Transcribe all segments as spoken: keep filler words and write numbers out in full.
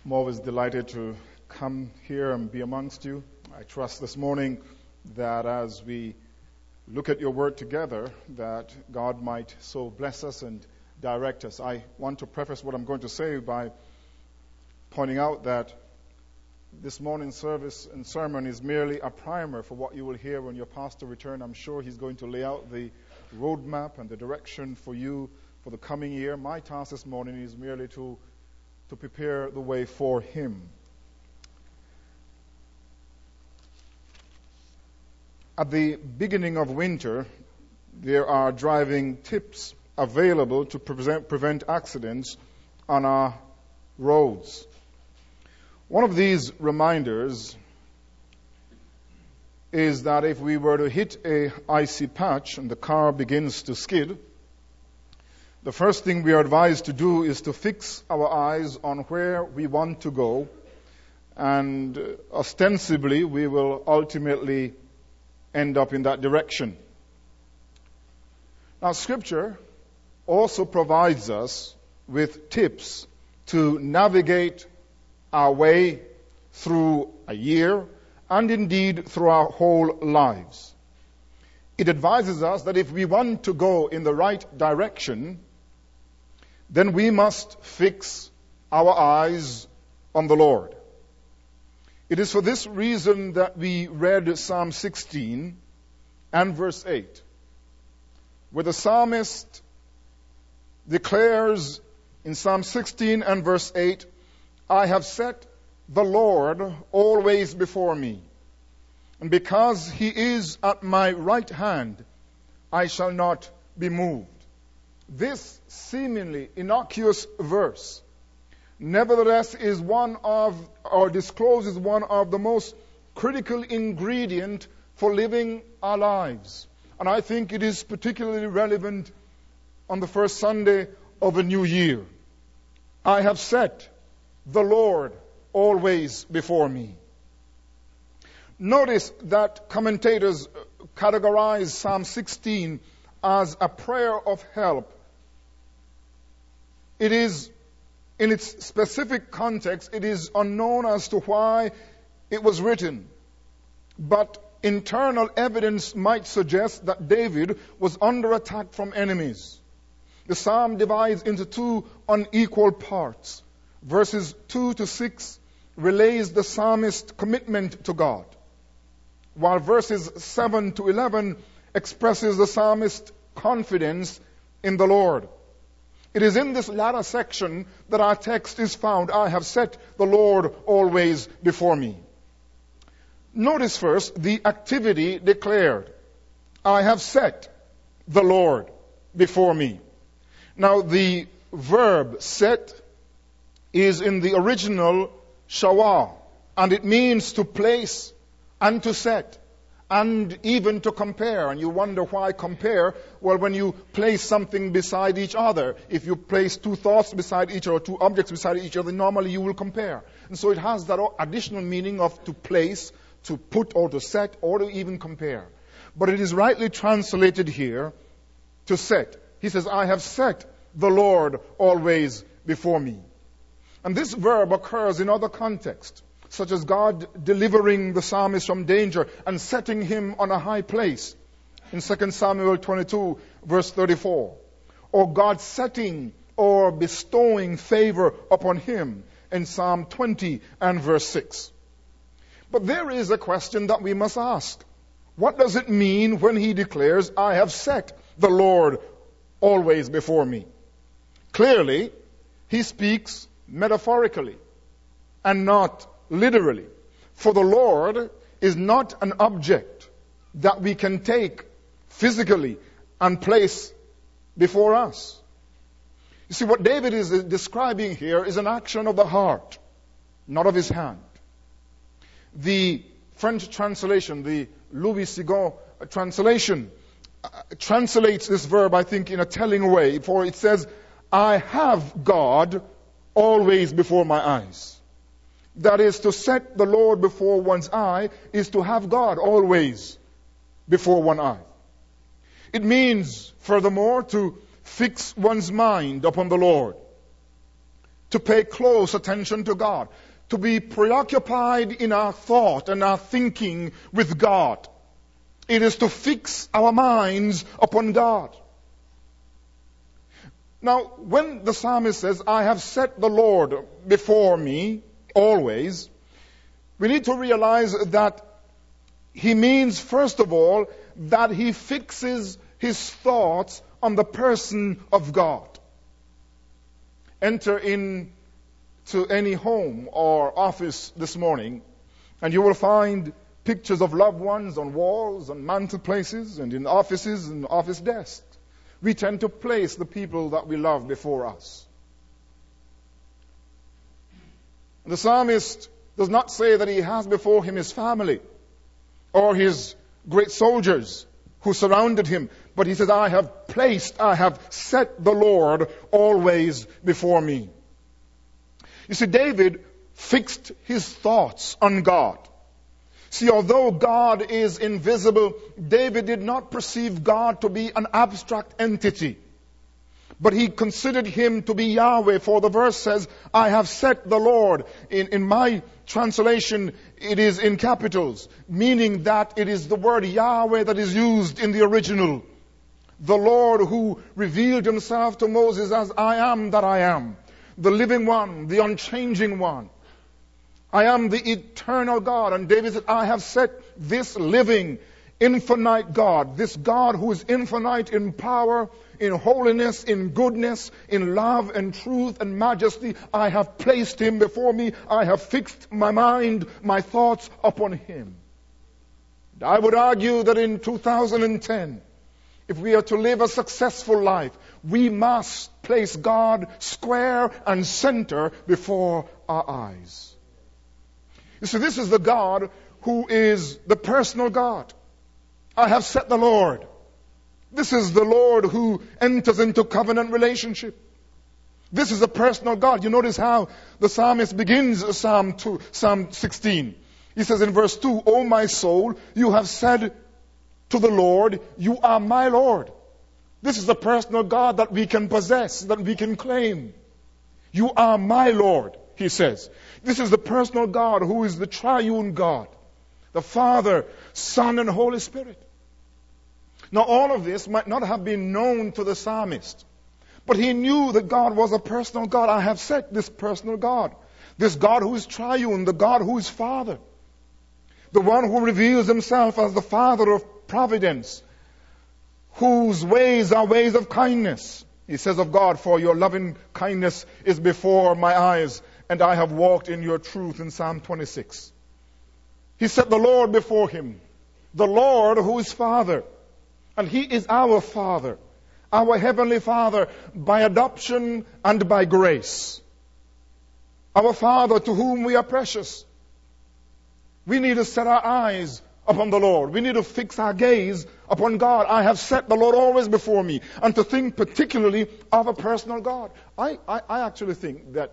I'm always delighted to come here and be amongst you. I trust this morning that as we look at your word together, that God might so bless us and direct us. I want to preface what I'm going to say by pointing out that this morning's service and sermon is merely a primer for what you will hear when your pastor returns. I'm sure he's going to lay out the roadmap and the direction for you for the coming year. My task this morning is merely to to prepare the way for him. At the beginning of winter, there are driving tips available to prevent, prevent accidents on our roads. One of these reminders is that if we were to hit a icy patch and the car begins to skid, the first thing we are advised to do is to fix our eyes on where we want to go, and ostensibly we will ultimately end up in that direction. Now, Scripture also provides us with tips to navigate our way through a year and indeed through our whole lives. It advises us that if we want to go in the right direction, then we must fix our eyes on the Lord. It is for this reason that we read Psalm sixteen and verse eight, where the psalmist declares in Psalm sixteen and verse eight, I have set the Lord always before me, and because he is at my right hand, I shall not be moved. This seemingly innocuous verse, nevertheless, is one of, or discloses one of the most critical ingredient for living our lives. And I think it is particularly relevant on the first Sunday of a new year. I have set the Lord always before me. Notice that commentators categorize Psalm sixteen as a prayer of help. It is, in its specific context, it is unknown as to why it was written. But internal evidence might suggest that David was under attack from enemies. The psalm divides into two unequal parts. Verses two to six relays the psalmist's commitment to God, while verses seven to eleven expresses the psalmist's confidence in the Lord. It is in this latter section that our text is found. I have set the Lord always before me. Notice first the activity declared. I have set the Lord before me. Now the verb set is in the original shawah, and it means to place and to set, and even to compare. And you wonder why compare? Well, when you place something beside each other, if you place two thoughts beside each other, two objects beside each other, normally you will compare. And so it has that additional meaning of to place, to put or to set, or to even compare. But it is rightly translated here to set. He says, I have set the Lord always before me. And this verb occurs in other contexts, such as God delivering the psalmist from danger and setting him on a high place in Second Samuel twenty-two, verse thirty-four. Or God setting or bestowing favor upon him in Psalm twenty and verse six. But there is a question that we must ask. What does it mean when he declares, I have set the Lord always before me? Clearly, he speaks metaphorically and not literally. For the Lord is not an object that we can take physically and place before us. You see, what David is describing here is an action of the heart, not of his hand. The French translation, the Louis Sigon translation, uh, translates this verb, I think, in a telling way, for it says, I have God always before my eyes. That is, to set the Lord before one's eye is to have God always before one eye. It means, furthermore, to fix one's mind upon the Lord. to pay close attention to God, to be preoccupied in our thought and our thinking with God. It is to fix our minds upon God. Now, when the psalmist says, I have set the Lord before me always, we need to realize that he means, first of all, that he fixes his thoughts on the person of God. Enter into any home or office this morning, and you will find pictures of loved ones on walls, on mantelplaces, and in offices and office desks. We tend to place the people that we love before us. The psalmist does not say that he has before him his family or his great soldiers who surrounded him, but he says, I have placed, I have set the Lord always before me. You see, David fixed his thoughts on God. See, although God is invisible, David did not perceive God to be an abstract entity, but he considered him to be Yahweh, for the verse says, I have set the Lord. In, in my translation, it is in capitals, meaning that it is the word Yahweh that is used in the original. The Lord who revealed himself to Moses as I am that I am, the living one, the unchanging one. I am the eternal God. And David said, I have set this living, infinite God, this God who is infinite in power, in holiness, in goodness, in love and truth and majesty. I have placed him before me. I have fixed my mind, my thoughts upon him. And I would argue that in two thousand ten, if we are to live a successful life, we must place God square and center before our eyes. You see, this is the God who is the personal God. I have set the Lord. This is the Lord who enters into covenant relationship. This is a personal God. You notice how the psalmist begins Psalm two, Psalm sixteen. He says in verse two, O my soul, you have said to the Lord, you are my Lord. This is a personal God that we can possess, that we can claim. You are my Lord, he says. This is the personal God who is the triune God, the Father, Son, and Holy Spirit. Now, all of this might not have been known to the psalmist, but he knew that God was a personal God. I have set this personal God, this God who is triune, the God who is Father, the one who reveals himself as the Father of providence, whose ways are ways of kindness. He says of God, for your loving kindness is before my eyes, and I have walked in your truth, in Psalm twenty-six. He set the Lord before him, the Lord who is Father. And he is our Father, our Heavenly Father, by adoption and by grace. Our Father to whom we are precious. We need to set our eyes upon the Lord. We need to fix our gaze upon God. I have set the Lord always before me. And to think particularly of a personal God. I, I, I actually think that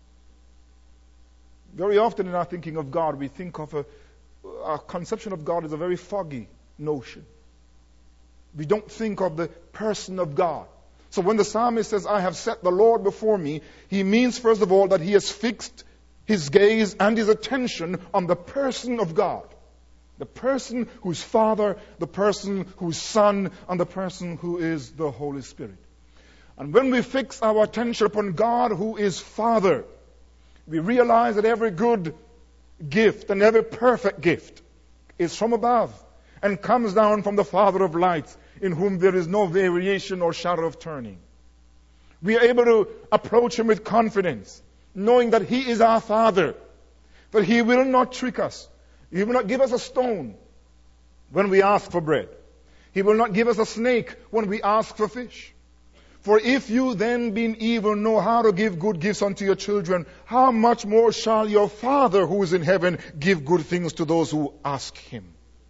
very often in our thinking of God, we think of a, our conception of God as a very foggy notion. We don't think of the person of God. So when the psalmist says, I have set the Lord before me, he means, first of all, that he has fixed his gaze and his attention on the person of God. The person who is Father, the person who is Son, and the person who is the Holy Spirit. And when we fix our attention upon God who is Father, we realize that every good gift and every perfect gift is from above and comes down from the Father of lights, in whom there is no variation or shadow of turning. We are able to approach him with confidence, knowing that he is our Father, that he will not trick us. He will not give us a stone when we ask for bread. He will not give us a snake when we ask for fish. For if you then, being evil, know how to give good gifts unto your children, how much more shall your Father who is in heaven give good things to those who ask him?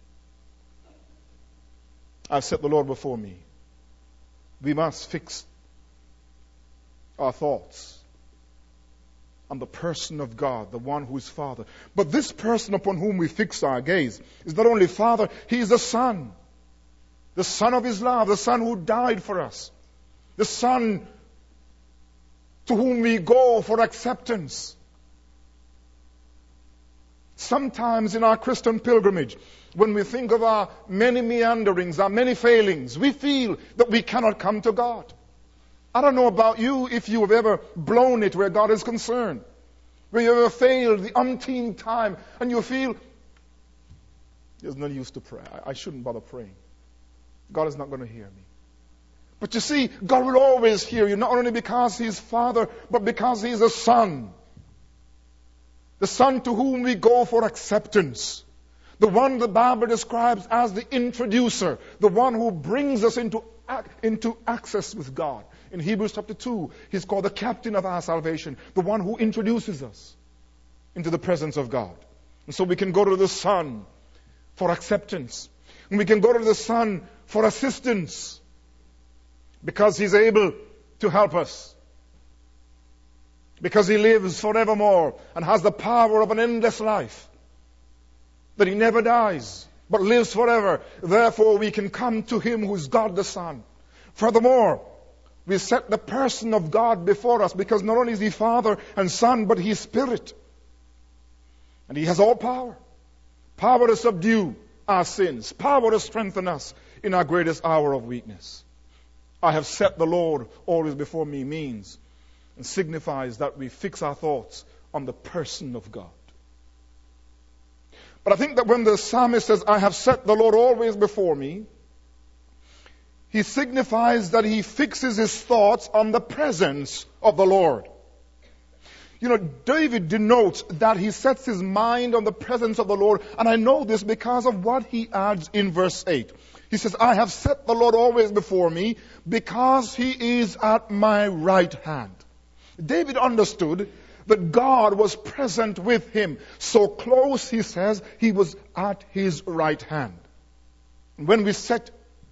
I've set the Lord before me. We must fix our thoughts on the person of God, the one who is Father. But this person upon whom we fix our gaze is not only Father, he is the Son. The Son of his love, the Son who died for us. The Son to whom we go for acceptance. Sometimes in our Christian pilgrimage, when we think of our many meanderings, our many failings, we feel that we cannot come to God. I don't know about you if you have ever blown it where God is concerned, where you ever failed the umpteenth time and you feel, there's no use to pray. I shouldn't bother praying. God is not going to hear me. But you see, God will always hear you, not only because He's Father, but because He's a Son. The Son to whom we go for acceptance. The one the Bible describes as the introducer. The one who brings us into, into access with God. In Hebrews chapter two, He's called the captain of our salvation. The one who introduces us into the presence of God. And so we can go to the Son for acceptance. And we can go to the Son for assistance. Because He's able to help us. Because He lives forevermore and has the power of an endless life. That He never dies, but lives forever. Therefore, we can come to Him who is God the Son. Furthermore, we set the person of God before us because not only is He Father and Son, but He's Spirit. And He has all power. Power to subdue our sins. Power to strengthen us in our greatest hour of weakness. I have set the Lord always before me means and signifies that we fix our thoughts on the person of God. But I think that when the psalmist says, I have set the Lord always before me, he signifies that he fixes his thoughts on the presence of the Lord. You know, David denotes that he sets his mind on the presence of the Lord, and I know this because of what he adds in verse eight. He says, I have set the Lord always before me because He is at my right hand. David understood that God was present with him. So close, he says, He was at His right hand. When we set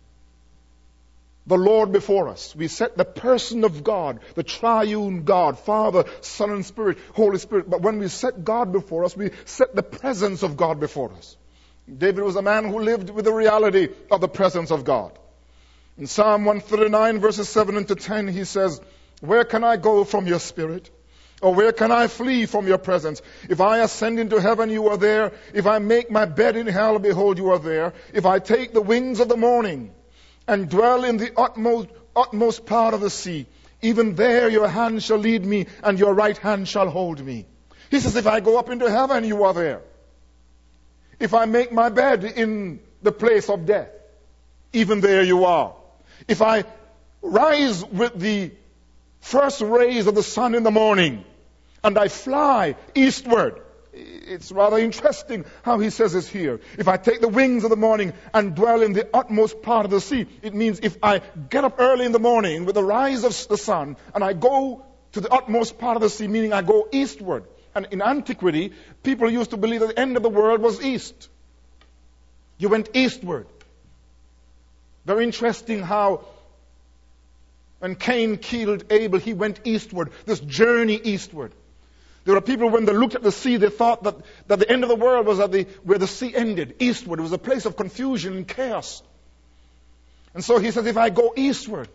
the Lord before us, we set the person of God, the triune God, Father, Son and Spirit, Holy Spirit. But when we set God before us, we set the presence of God before us. David was a man who lived with the reality of the presence of God. In Psalm one thirty-nine, verses seven to ten, he says, where can I go from your spirit? Or where can I flee from your presence? If I ascend into heaven, you are there. If I make my bed in hell, behold, you are there. If I take the wings of the morning and dwell in the utmost, utmost part of the sea, even there your hand shall lead me and your right hand shall hold me. He says, if I go up into heaven, you are there. If I make my bed in the place of death, even there you are. If I rise with the first rays of the sun in the morning and I fly eastward, it's rather interesting how he says this here. If I take the wings of the morning and dwell in the utmost part of the sea, it means if I get up early in the morning with the rise of the sun and I go to the utmost part of the sea, meaning I go eastward. And in antiquity, people used to believe that the end of the world was east. You went eastward. Very interesting how when Cain killed Abel, he went eastward, this journey eastward. There were people, when they looked at the sea, they thought that, that the end of the world was at the, where the sea ended, eastward. It was a place of confusion and chaos. And so he says, if I go eastward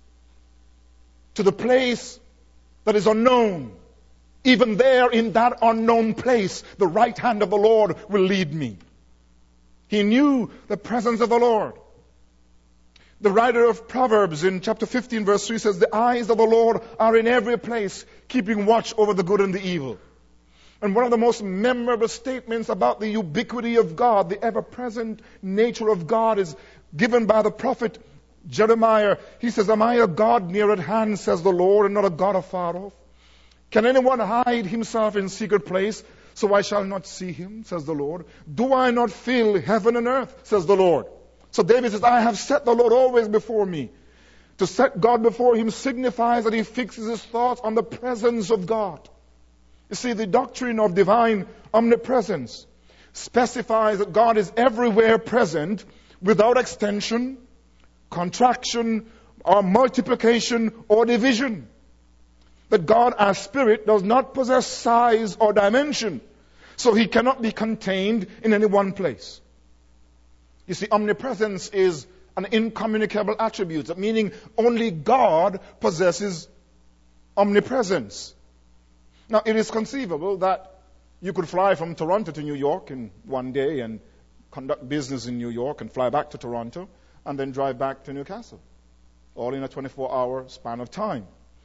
to the place that is unknown, even there in that unknown place, the right hand of the Lord will lead me. He knew the presence of the Lord. The writer of Proverbs in chapter fifteen verse three says, the eyes of the Lord are in every place, keeping watch over the good and the evil. And one of the most memorable statements about the ubiquity of God, the ever-present nature of God, is given by the prophet Jeremiah. He says, am I a God near at hand, says the Lord, and not a God afar off? Can anyone hide himself in secret place, so I shall not see him, says the Lord? Do I not fill heaven and earth, says the Lord? So David says, I have set the Lord always before me. To set God before him signifies that he fixes his thoughts on the presence of God. You see, the doctrine of divine omnipresence specifies that God is everywhere present without extension, contraction, or multiplication or division. That God as Spirit does not possess size or dimension, so He cannot be contained in any one place. You see, omnipresence is an incommunicable attribute, meaning only God possesses omnipresence. Now, it is conceivable that you could fly from Toronto to New York in one day and conduct business in New York and fly back to Toronto and then drive back to Newcastle, all in a twenty-four hour span of time.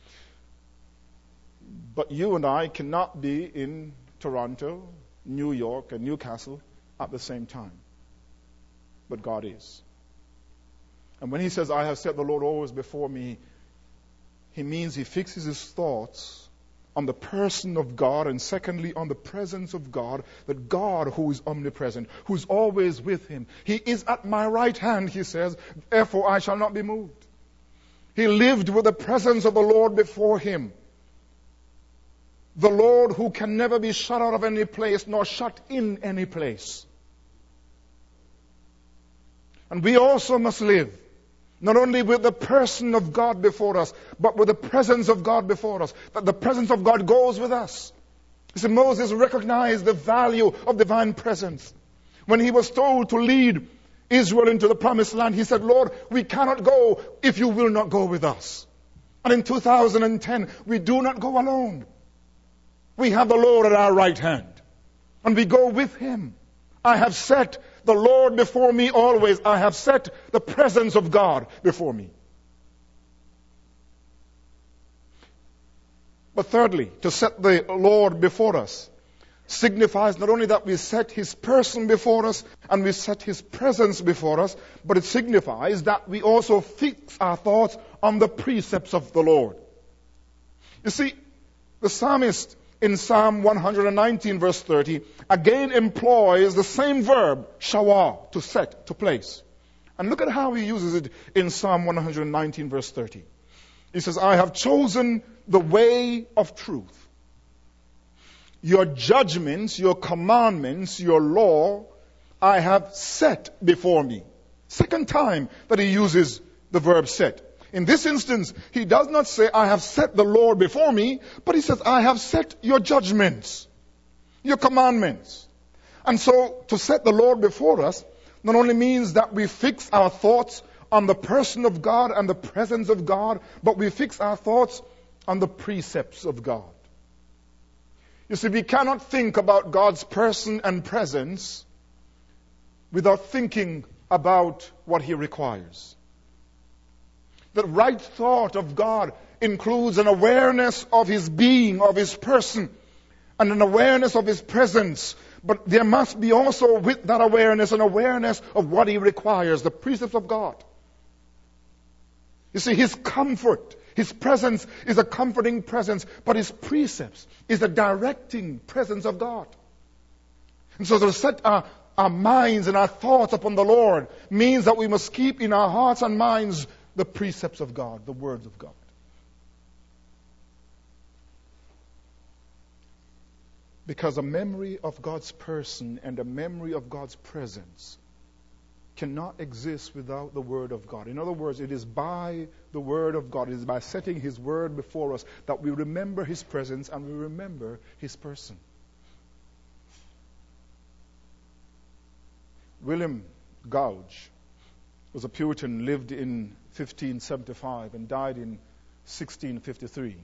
But you and I cannot be in Toronto, New York, and Newcastle at the same time. But God is. And when he says, I have set the Lord always before me, he means he fixes his thoughts on the person of God, and secondly, on the presence of God, that God who is omnipresent, who is always with him. He is at my right hand, he says, therefore I shall not be moved. He lived with the presence of the Lord before him. The Lord who can never be shut out of any place, nor shut in any place. And we also must live, not only with the person of God before us, but with the presence of God before us. That the presence of God goes with us. You see, Moses recognized the value of divine presence. When he was told to lead Israel into the promised land, he said, Lord, we cannot go if you will not go with us. And in two thousand ten, we do not go alone. We have the Lord at our right hand, and we go with him. I have set the Lord before me always. I have set the presence of God before me. But thirdly, to set the Lord before us signifies not only that we set his person before us and we set his presence before us, but it signifies that we also fix our thoughts on the precepts of the Lord. You see, the psalmist in Psalm one nineteen verse thirty again employs the same verb, shawah, to set, to place. And look at how he uses it in Psalm one nineteen verse thirty. He says, I have chosen the way of truth. Your judgments, your commandments, your law, I have set before me. Second time that he uses the verb set. In this instance, he does not say, I have set the Lord before me, but he says, I have set your judgments, your commandments. And so, to set the Lord before us not only means that we fix our thoughts on the person of God and the presence of God, but we fix our thoughts on the precepts of God. You see, we cannot think about God's person and presence without thinking about what he requires. The right thought of God includes an awareness of his being, of his person, and an awareness of his presence. But there must be also with that awareness an awareness of what he requires, the precepts of God. You see, his comfort, his presence is a comforting presence, but his precepts is a directing presence of God. And so to set our, our minds and our thoughts upon the Lord means that we must keep in our hearts and minds the precepts of God, the words of God. Because a memory of God's person and a memory of God's presence cannot exist without the Word of God. In other words, it is by the Word of God, it is by setting his Word before us that we remember his presence and we remember his person. William Gouge was a Puritan, lived in fifteen seventy-five and died in sixteen fifty-three.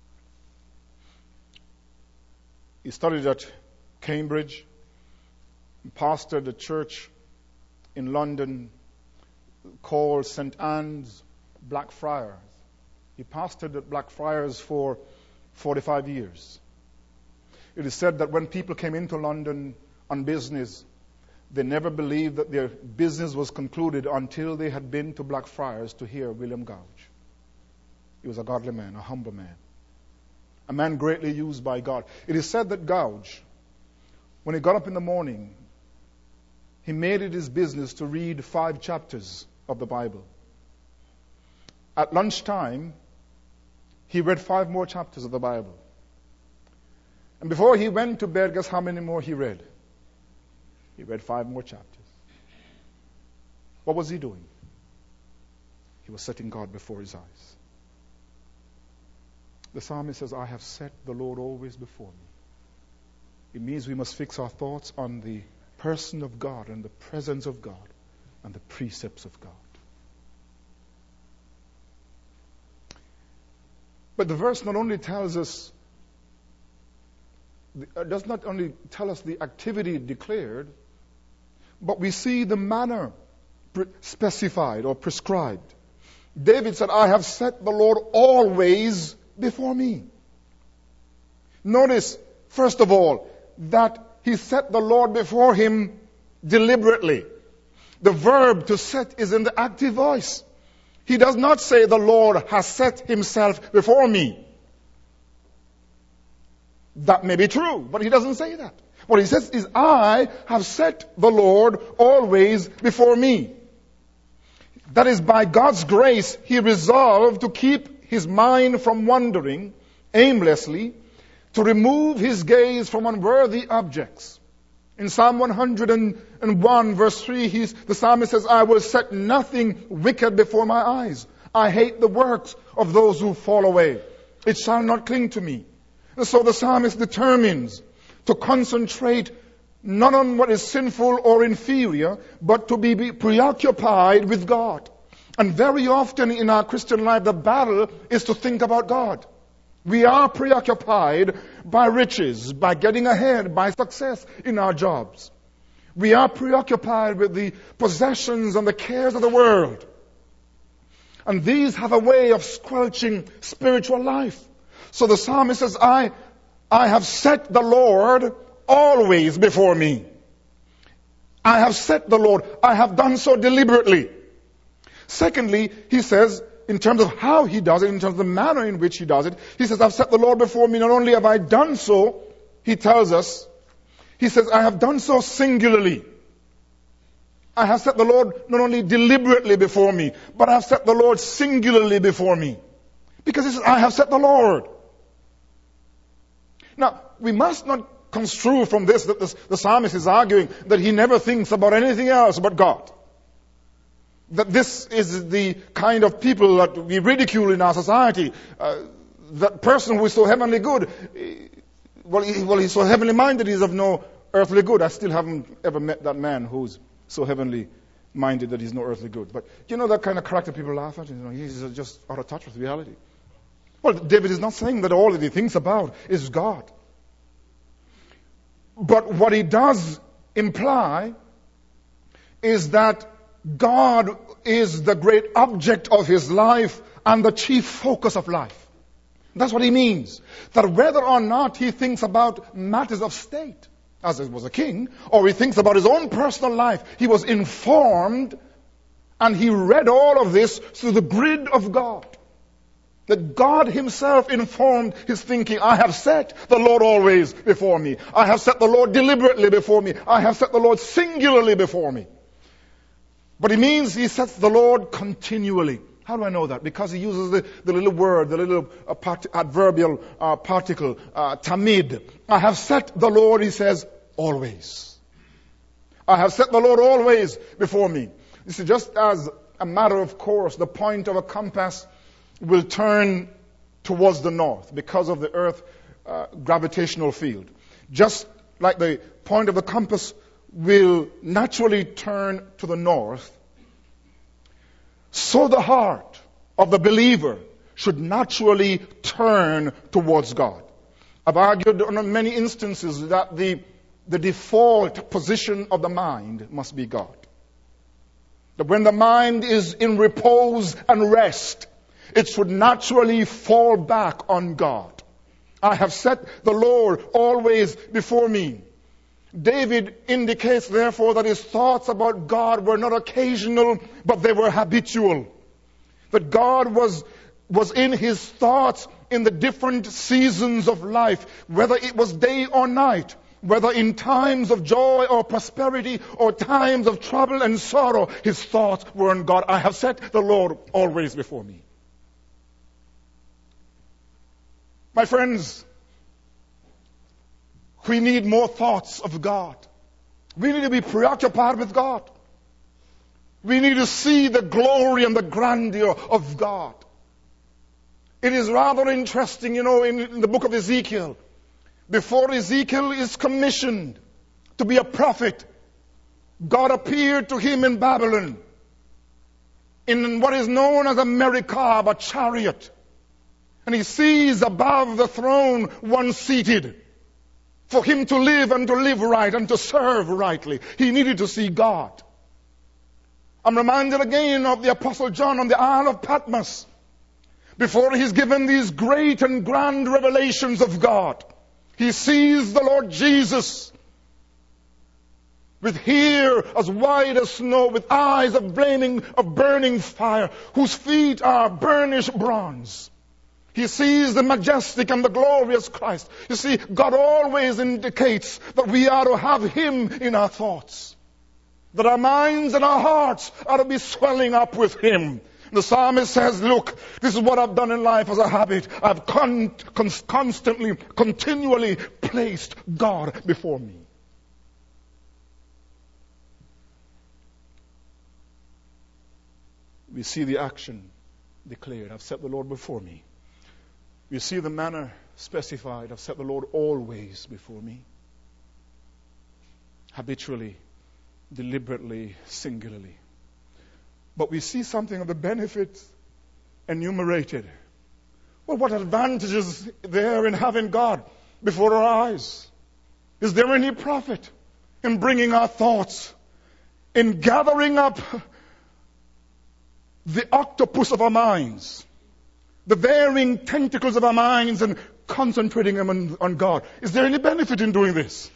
He studied at Cambridge, pastored a church in London called Saint Anne's Blackfriars. He pastored at Blackfriars for forty-five years. It is said that when people came into London on business, they never believed that their business was concluded until they had been to Blackfriars to hear William Gouge. He was a godly man, a humble man, a man greatly used by God. It is said that Gouge, when he got up in the morning, he made it his business to read five chapters of the Bible. At lunchtime, he read five more chapters of the Bible. And before he went to bed, guess how many more he read? He read five more chapters. What was he doing? He was setting God before his eyes. The psalmist says, I have set the Lord always before me. It means we must fix our thoughts on the person of God and the presence of God and the precepts of God. But the verse not only tells us, does not only tell us the activity declared, but we see the manner specified or prescribed. David said, I have set the Lord always before me. Notice, first of all, that he set the Lord before him deliberately. The verb to set is in the active voice. He does not say the Lord has set himself before me. That may be true, but he doesn't say that. What he says is, I have set the Lord always before me. That is, by God's grace, he resolved to keep his mind from wandering aimlessly, to remove his gaze from unworthy objects. In Psalm one hundred one, verse three, he's, the psalmist says, I will set nothing wicked before my eyes. I hate the works of those who fall away. It shall not cling to me. And so the psalmist determines to concentrate not on what is sinful or inferior, but to be preoccupied with God. And very often in our Christian life, the battle is to think about God. We are preoccupied by riches, by getting ahead, by success in our jobs. We are preoccupied with the possessions and the cares of the world. And these have a way of squelching spiritual life. So the psalmist says, I, I have set the Lord always before me. I have set the Lord. I have done so deliberately. Secondly, he says, in terms of how he does it, in terms of the manner in which he does it, he says, I've set the Lord before me. Not only have I done so, he tells us, he says, I have done so singularly. I have set the Lord not only deliberately before me, but I have set the Lord singularly before me. Because he says, I have set the Lord. Now, we must not construe from this that this, the psalmist is arguing that he never thinks about anything else but God. That this is the kind of people that we ridicule in our society. Uh, that person who is so heavenly good, well, he, well, he's so heavenly minded, he's of no earthly good. I still haven't ever met that man who's so heavenly minded that he's no earthly good. But you know that kind of character people laugh at? You know, he's just out of touch with reality. Well, David is not saying that all that he thinks about is God. But what he does imply is that God is the great object of his life and the chief focus of life. That's what he means. That whether or not he thinks about matters of state, as he was a king, or he thinks about his own personal life, he was informed and he read all of this through the grid of God. That God himself informed his thinking. I have set the Lord always before me. I have set the Lord deliberately before me. I have set the Lord singularly before me. But it means he sets the Lord continually. How do I know that? Because he uses the, the little word, the little uh, part, adverbial uh, particle, uh, tamid. I have set the Lord, he says, always. I have set the Lord always before me. This is just as a matter of course, the point of a compass will turn towards the north because of the Earth's uh, gravitational field. Just like the point of the compass will naturally turn to the north, so the heart of the believer should naturally turn towards God. I've argued on many instances that the, the default position of the mind must be God. That when the mind is in repose and rest, it should naturally fall back on God. I have set the Lord always before me. David indicates, therefore, that his thoughts about God were not occasional, but they were habitual. That God was, was in his thoughts in the different seasons of life, whether it was day or night, whether in times of joy or prosperity or times of trouble and sorrow, his thoughts were on God. I have set the Lord always before me. My friends, we need more thoughts of God. We need to be preoccupied with God. We need to see the glory and the grandeur of God. It is rather interesting, you know, in, in the book of Ezekiel, before Ezekiel is commissioned to be a prophet, God appeared to him in Babylon in what is known as a Merikab, a chariot. And he sees above the throne one seated. For him to live and to live right and to serve rightly, he needed to see God. I'm reminded again of the Apostle John on the Isle of Patmos. Before he's given these great and grand revelations of God, he sees the Lord Jesus with hair as white as snow, with eyes of flaming, of burning fire, whose feet are burnished bronze. He sees the majestic and the glorious Christ. You see, God always indicates that we are to have Him in our thoughts. That our minds and our hearts are to be swelling up with Him. The psalmist says, look, this is what I've done in life as a habit. I've con- con- constantly, continually placed God before me. We see the action declared. I've set the Lord before me. We see the manner specified. I've set the Lord always before me. Habitually, deliberately, singularly. But we see something of the benefits enumerated. Well, what advantages there in having God before our eyes? Is there any profit in bringing our thoughts, in gathering up the octopus of our minds, the varying tentacles of our minds, and concentrating them on, on God? Is there any benefit in doing this?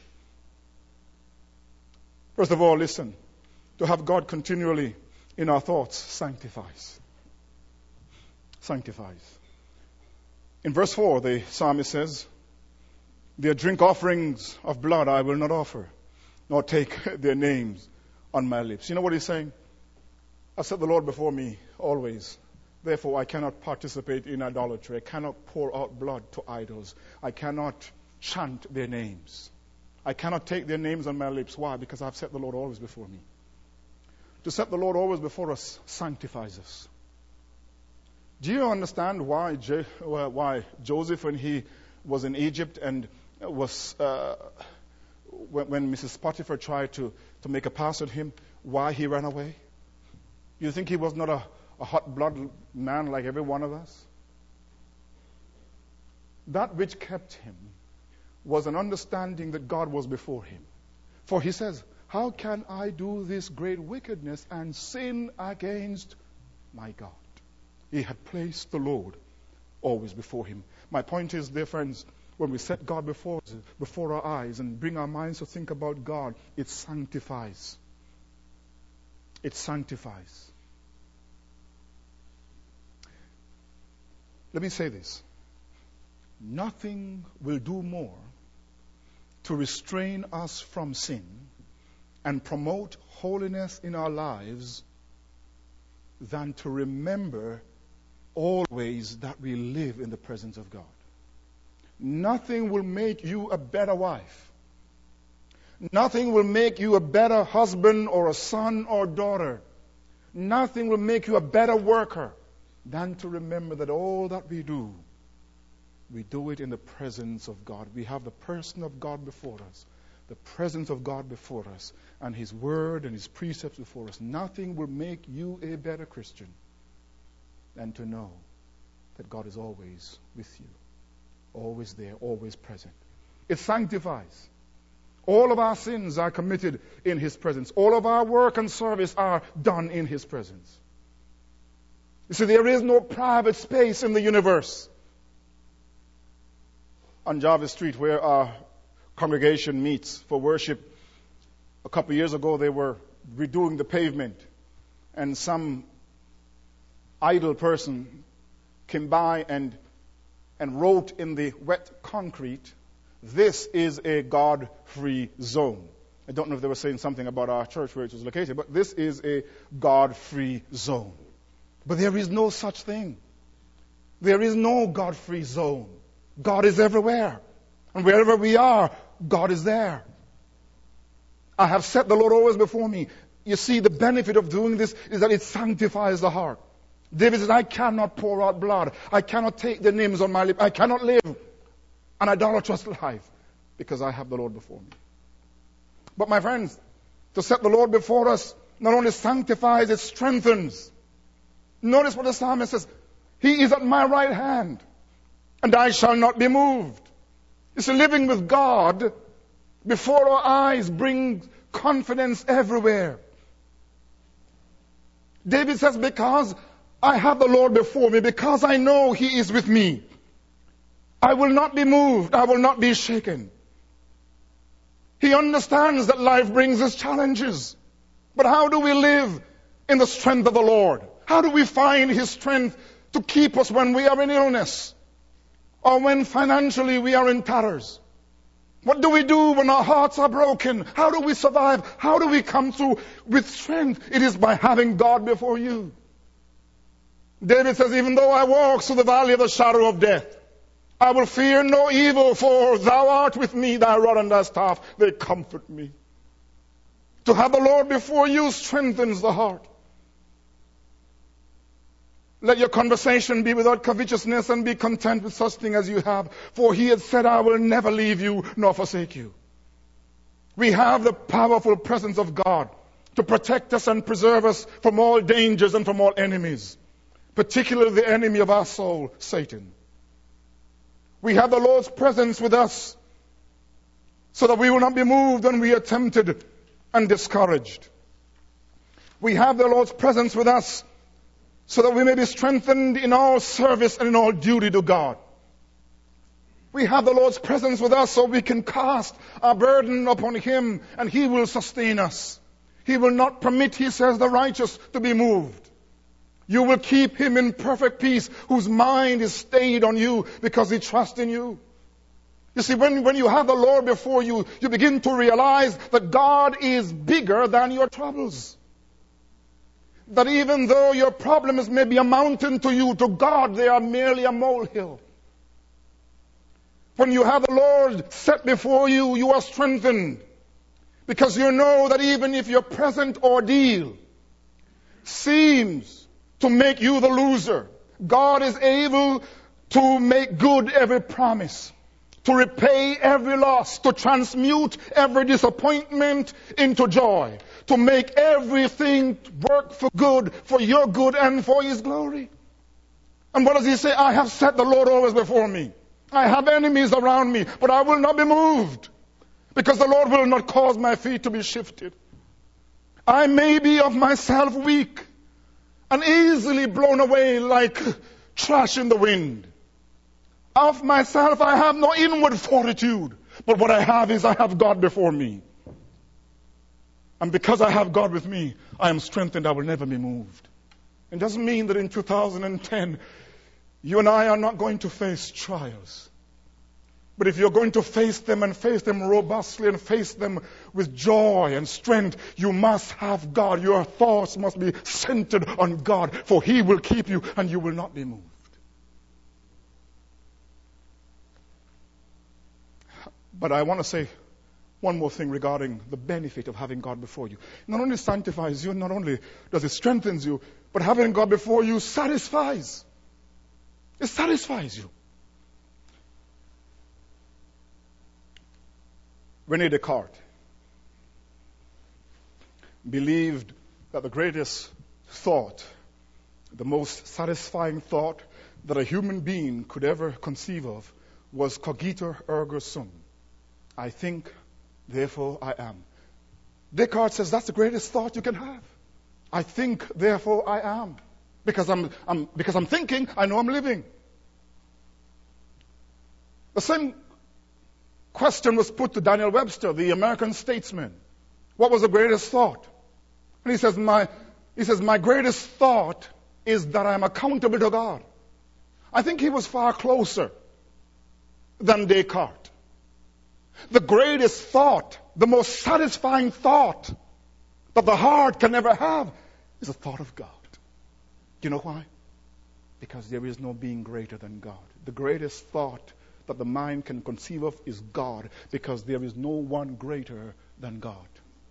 First of all, listen. To have God continually in our thoughts sanctifies. Sanctifies. In verse four, the psalmist says, their drink offerings of blood I will not offer, nor take their names on my lips. You know what he's saying? I set the Lord before me always. Therefore, I cannot participate in idolatry. I cannot pour out blood to idols. I cannot chant their names. I cannot take their names on my lips. Why? Because I've set the Lord always before me. To set the Lord always before us sanctifies us. Do you understand why Je- why Joseph, when he was in Egypt and was uh, when, when Missus Potiphar tried to, to make a pass at him, why he ran away? You think he was not a, a hot-blooded man like every one of us? That which kept him was an understanding that God was before him. For he says, how can I do this great wickedness and sin against my God? He had placed the Lord always before him. My point is, dear friends, when we set God before, before our eyes and bring our minds to think about God, it sanctifies. It sanctifies. Let me say this. Nothing will do more to restrain us from sin and promote holiness in our lives than to remember always that we live in the presence of God. Nothing will make you a better wife. Nothing will make you a better husband or a son or daughter. Nothing will make you a better worker than to remember that all that we do, we do it in the presence of God. We have the person of God before us, the presence of God before us, and His Word and His precepts before us. Nothing will make you a better Christian than to know that God is always with you, always there, always present. It sanctifies. All of our sins are committed in His presence. All of our work and service are done in His presence. You see, there is no private space in the universe. On Jarvis Street, where our congregation meets for worship, a couple of years ago they were redoing the pavement, and some idle person came by and and wrote in the wet concrete, "This is a God-free zone." I don't know if they were saying something about our church where it was located, but this is a God-free zone. But there is no such thing. There is no God-free zone. God is everywhere. And wherever we are, God is there. I have set the Lord always before me. You see, the benefit of doing this is that it sanctifies the heart. David says, I cannot pour out blood. I cannot take their names on my lips. I cannot live an idolatrous life because I have the Lord before me. But my friends, to set the Lord before us not only sanctifies, it strengthens. Notice what the psalmist says. He is at my right hand. and I shall not be moved. You see, living with God before our eyes brings confidence everywhere. David says, because I have the Lord before me, because I know He is with me, I will not be moved, I will not be shaken. He understands that life brings us challenges. But how do we live in the strength of the Lord? How do we find His strength to keep us when we are in illness? Or when financially we are in tatters? What do we do when our hearts are broken? How do we survive? How do we come through with strength? It is by having God before you. David says, even though I walk through the valley of the shadow of death, I will fear no evil, for thou art with me, thy rod and thy staff, they comfort me. To have the Lord before you strengthens the heart. Let your conversation be without covetousness, and be content with such things as you have. For He had said, I will never leave you nor forsake you. We have the powerful presence of God to protect us and preserve us from all dangers and from all enemies, particularly the enemy of our soul, Satan. We have the Lord's presence with us so that we will not be moved when we are tempted and discouraged. We have the Lord's presence with us so that we may be strengthened in all service and in all duty to God. We have the Lord's presence with us so we can cast our burden upon Him and He will sustain us. He will not permit, He says, the righteous to be moved. You will keep him in perfect peace, whose mind is stayed on you because he trusts in you. You see, when, when you have the Lord before you, you begin to realize that God is bigger than your troubles. That even though your problems may be a mountain to you, to God they are merely a molehill. When you have the Lord set before you, you are strengthened. Because you know that even if your present ordeal seems to make you the loser, God is able to make good every promise, to repay every loss, to transmute every disappointment into joy, to make everything work for good, for your good and for His glory. And what does He say? I have set the Lord always before me. I have enemies around me, but I will not be moved, because the Lord will not cause my feet to be shifted. I may be of myself weak and easily blown away like trash in the wind. Of myself I have no inward fortitude, but what I have is I have God before me. And because I have God with me, I am strengthened, I will never be moved. It doesn't mean that in two thousand ten, you and I are not going to face trials. But if you're going to face them and face them robustly and face them with joy and strength, you must have God. Your thoughts must be centered on God, for He will keep you and you will not be moved. But I want to say one more thing regarding the benefit of having God before you. Not only sanctifies you, not only does it strengthen you, but having God before you satisfies. It satisfies you. René Descartes believed that the greatest thought, the most satisfying thought that a human being could ever conceive of was cogito ergo sum. I think, therefore I am. Descartes says that's the greatest thought you can have. I think, therefore I am. Because I'm, I'm, because I'm thinking, I know I'm living. The same question was put to Daniel Webster, the American statesman. What was the greatest thought? And he says, my, he says, my greatest thought is that I am accountable to God. I think he was far closer than Descartes. The greatest thought, the most satisfying thought that the heart can ever have is the thought of God. Do you know why? Because there is no being greater than God. The greatest thought that the mind can conceive of is God, because there is no one greater than God.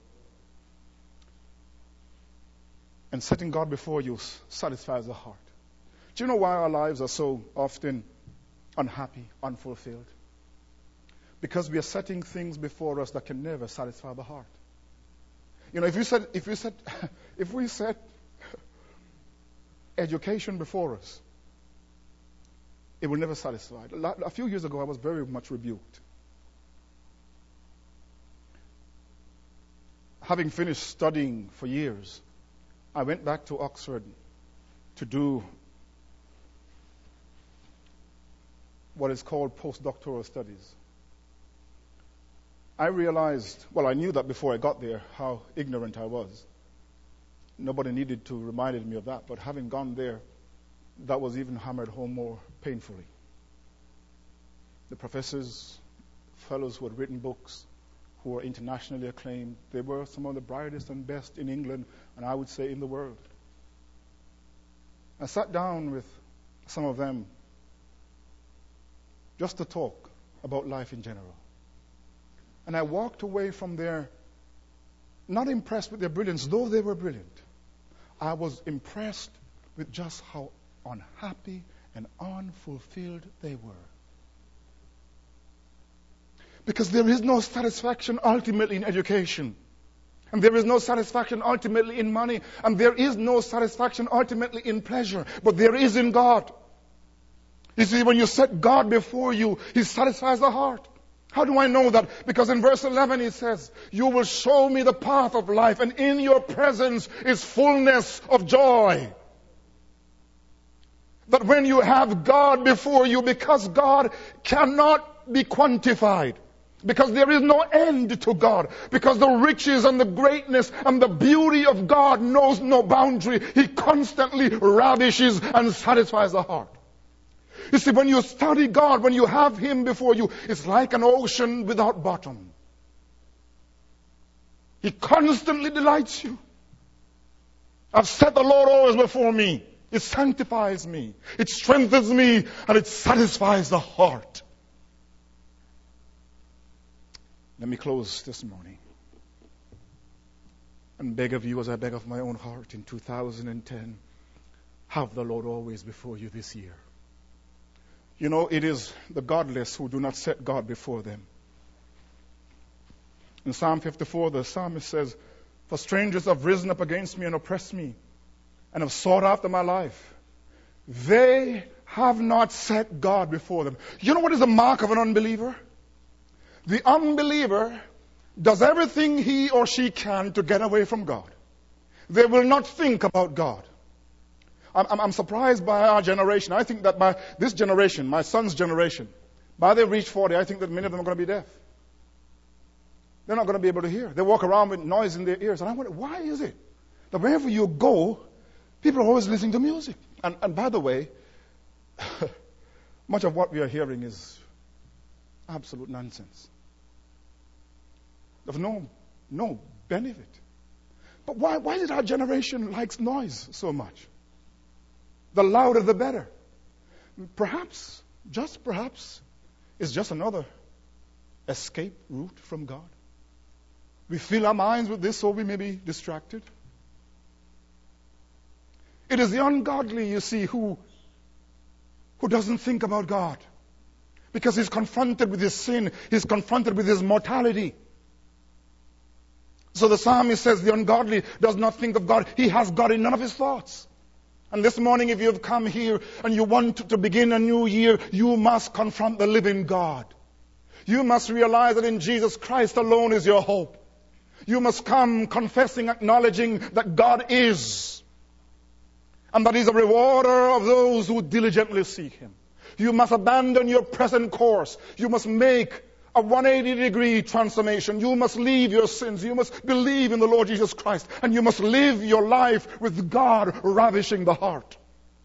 And setting God before you satisfies the heart. Do you know why our lives are so often unhappy, unfulfilled? Because we are setting things before us that can never satisfy the heart. You know, if you set, if we set, if we set education before us, It will never satisfy. A few years ago, I was very much rebuked. Having finished studying for years, I went back to Oxford to do what is called postdoctoral studies. I realized, well, I knew that before I got there, how ignorant I was. Nobody needed to remind me of that, but having gone there, that was even hammered home more painfully. The professors, fellows who had written books, who were internationally acclaimed, they were some of the brightest and best in England, and I would say in the world. I sat down with some of them just to talk about life in general. And I walked away from there not impressed with their brilliance, though they were brilliant. I was impressed with just how unhappy and unfulfilled they were. Because there is no satisfaction ultimately in education. And there is no satisfaction ultimately in money. And there is no satisfaction ultimately in pleasure. But there is in God. You see, when you set God before you, He satisfies the heart. How do I know that? Because in verse eleven He says, you will show me the path of life, and in your presence is fullness of joy. That when you have God before you, because God cannot be quantified, because there is no end to God, because the riches and the greatness and the beauty of God knows no boundary, He constantly ravishes and satisfies the heart. You see, when you study God, when you have Him before you, it's like an ocean without bottom. He constantly delights you. I've set the Lord always before me. It sanctifies me. It strengthens me, and it satisfies the heart. Let me close this morning and beg of you, as I beg of my own heart in two thousand ten, have the Lord always before you this year. You know, it is the godless who do not set God before them. In Psalm fifty-four, the psalmist says, for strangers have risen up against me and oppressed me, and have sought after my life. They have not set God before them. You know what is the mark of an unbeliever? The unbeliever does everything he or she can to get away from God. They will not think about God. I'm, I'm surprised by our generation. I think that by this generation, my son's generation, by they reach forty, I think that many of them are going to be deaf. They're not going to be able to hear. They walk around with noise in their ears. And I wonder, why is it that wherever you go, people are always listening to music? And, and by the way, much of what we are hearing is absolute nonsense. Of no, no benefit. But why, why did our generation like noise so much? The louder the better. Perhaps, just perhaps, it's just another escape route from God. We fill our minds with this so we may be distracted. It is the ungodly, you see, who, who doesn't think about God. Because he's confronted with his sin. He's confronted with his mortality. So the psalmist says the ungodly does not think of God. He has God in none of his thoughts. And this morning, if you've come here and you want to begin a new year, you must confront the living God. You must realize that in Jesus Christ alone is your hope. You must come confessing, acknowledging that God is, and that He's a rewarder of those who diligently seek Him. You must abandon your present course. You must make a one hundred eighty degree transformation. You must leave your sins. You must believe in the Lord Jesus Christ. And you must live your life with God ravishing the heart.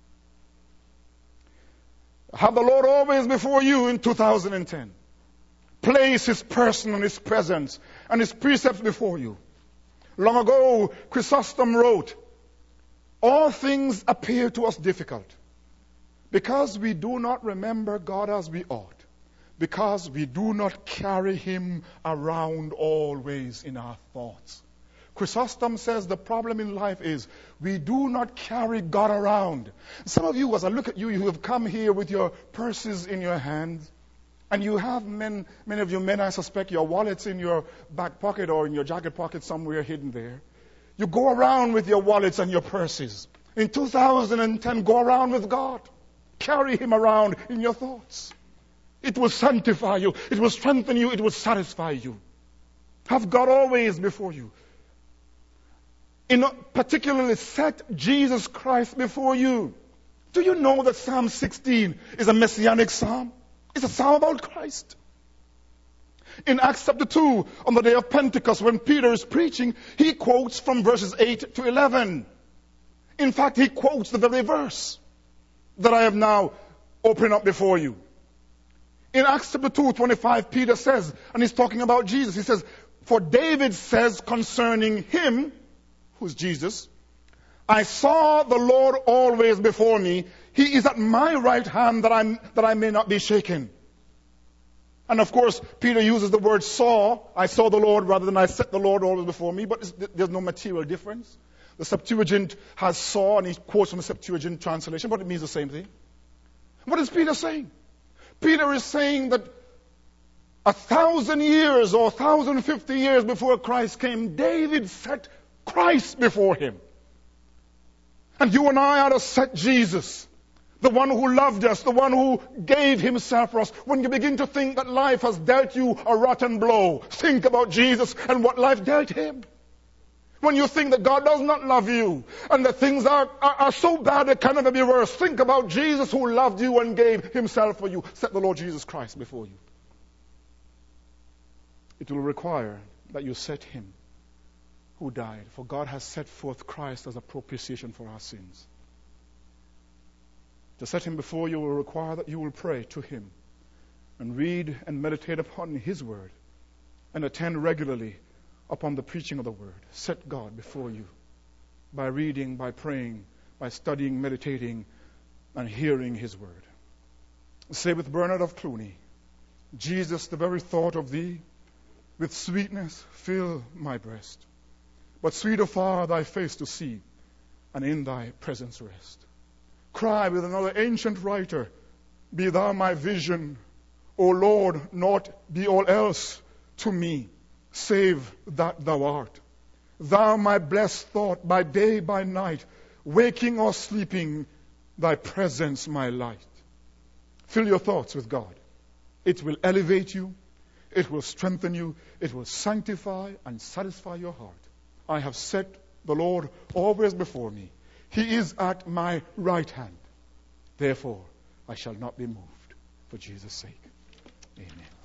Have the Lord always before you in two thousand ten. Place His person and His presence and His precepts before you. Long ago, Chrysostom wrote, all things appear to us difficult because we do not remember God as we ought. Because we do not carry Him around always in our thoughts. Chrysostom says the problem in life is we do not carry God around. Some of you, as I look at you, you have come here with your purses in your hands. And you have, men, many of you men, I suspect, your wallets in your back pocket or in your jacket pocket somewhere hidden there. You go around with your wallets and your purses. In two thousand ten, go around with God. carry him around in your thoughts. It will sanctify you. It will strengthen you. It will satisfy you. Have God always before you. In particularly set Jesus Christ before you. Do you know that Psalm sixteen is a messianic psalm? It's a psalm about Christ. In Acts chapter two, on the day of Pentecost, when Peter is preaching, he quotes from verses eight to eleven. In fact, he quotes the very verse that I have now opened up before you. In Acts chapter two, twenty-five, Peter says, and he's talking about Jesus, he says, for David says concerning him, who's Jesus, I saw the Lord always before me. He is at my right hand that, I'm, that I may not be shaken. And of course, Peter uses the word saw. I saw the Lord rather than I set the Lord always before me. But there's no material difference. The Septuagint has saw, and he quotes from the Septuagint translation, but it means the same thing. What is Peter saying? Peter is saying that a thousand years or a thousand fifty years before Christ came, David set Christ before him. And you and I are to set Jesus, the one who loved us, the one who gave himself for us. When you begin to think that life has dealt you a rotten blow, think about Jesus and what life dealt him. When you think that God does not love you and that things are, are, are so bad it can never be worse, think about Jesus who loved you and gave himself for you. Set the Lord Jesus Christ before you. It will require that you set him who died. For God has set forth Christ as a propitiation for our sins. To set him before you will require that you will pray to him and read and meditate upon his word and attend regularly upon the preaching of the word. Set God before you by reading, by praying, by studying, meditating, and hearing his word. Say with Bernard of Cluny, Jesus, the very thought of thee with sweetness fill my breast. But sweeter far thy face to see, and in thy presence rest. Cry with another ancient writer, be thou my vision, O Lord, naught be all else to me, save that thou art. Thou my blessed thought by day, by night, waking or sleeping, thy presence my light. Fill your thoughts with God. It will elevate you. It will strengthen you. It will sanctify and satisfy your heart. I have set the Lord always before me. He is at my right hand. Therefore, I shall not be moved. For Jesus' sake. Amen.